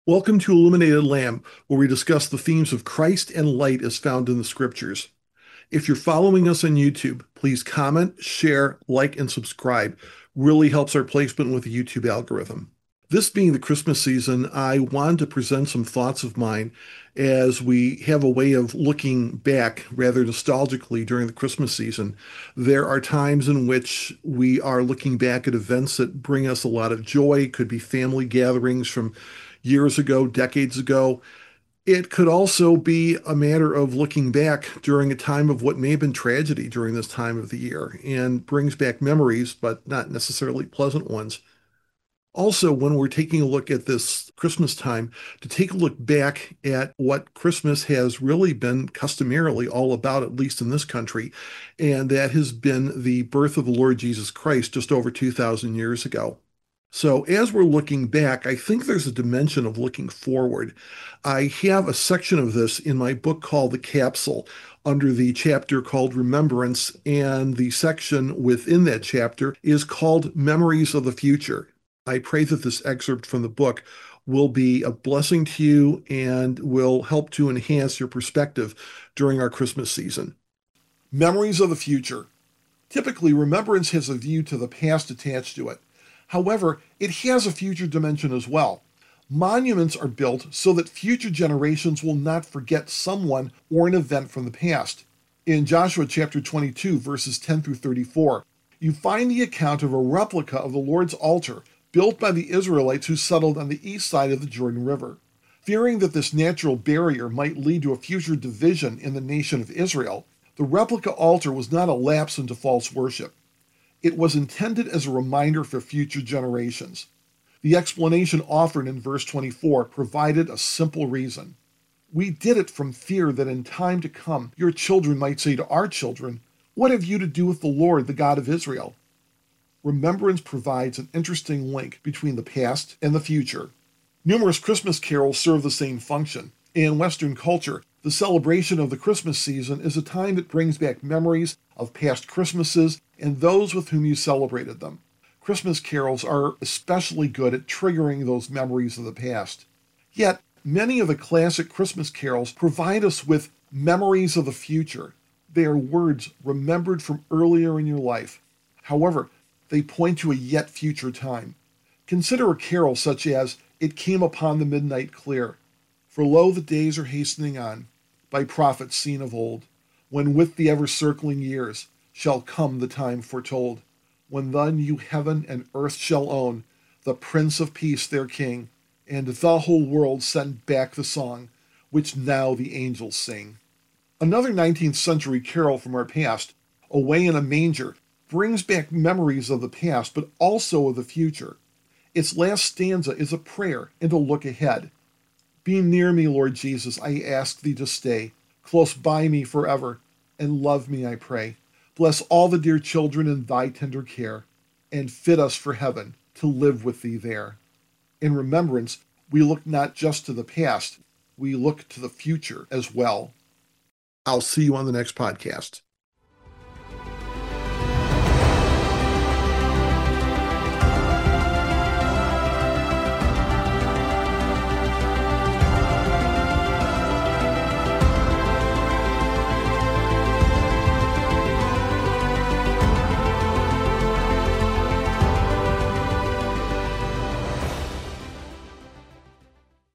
Welcome to Illuminated Lamb, where we discuss the themes of Christ and light as found in the scriptures. If you're following us on YouTube, please comment, share, like, and subscribe. Really helps our placement with the YouTube algorithm. This being the Christmas season, I wanted to present some thoughts of mine as we have a way of looking back rather nostalgically during the Christmas season. There are times in which we are looking back at events that bring us a lot of joy. It could be family gatherings from years ago, decades ago. It could also be a matter of looking back during a time of what may have been tragedy during this time of the year and brings back memories, but not necessarily pleasant ones. Also, when we're taking a look at this Christmas time, to take a look back at what Christmas has really been customarily all about, at least in this country, and that has been the birth of the Lord Jesus Christ just over 2,000 years ago. So, as we're looking back, I think there's a dimension of looking forward. I have a section of this in my book called The Capsule under the chapter called Remembrance, and the section within that chapter is called Memories of the Future. I pray that this excerpt from the book will be a blessing to you and will help to enhance your perspective during our Christmas season. Memories of the Future. Typically, remembrance has a view to the past attached to it. However, it has a future dimension as well. Monuments are built so that future generations will not forget someone or an event from the past. In Joshua chapter 22, verses 10 through 34, you find the account of a replica of the Lord's altar built by the Israelites who settled on the east side of the Jordan River. Fearing that this natural barrier might lead to a future division in the nation of Israel, the replica altar was not a lapse into false worship. It was intended as a reminder for future generations. The explanation offered in verse 24 provided a simple reason. We did it from fear that in time to come your children might say to our children, "What have you to do with the Lord, the God of Israel?" Remembrance provides an interesting link between the past and the future. Numerous Christmas carols serve the same function. In Western culture, the celebration of the Christmas season is a time that brings back memories of past Christmases and those with whom you celebrated them. Christmas carols are especially good at triggering those memories of the past. Yet, many of the classic Christmas carols provide us with memories of the future. They are words remembered from earlier in your life. However, they point to a yet future time. Consider a carol such as "It Came Upon the Midnight Clear." For lo, the days are hastening on, by prophets seen of old, when with the ever-circling years shall come the time foretold, when the new heaven and earth shall own the Prince of Peace their King, and the whole world send back the song which now the angels sing. Another 19th century carol from our past, "Away in a Manger," brings back memories of the past but also of the future. Its last stanza is a prayer and a look ahead. "Be near me, Lord Jesus, I ask thee to stay, close by me forever, and love me, I pray. Bless all the dear children in thy tender care, and fit us for heaven to live with thee there." In remembrance, we look not just to the past, we look to the future as well. I'll see you on the next podcast.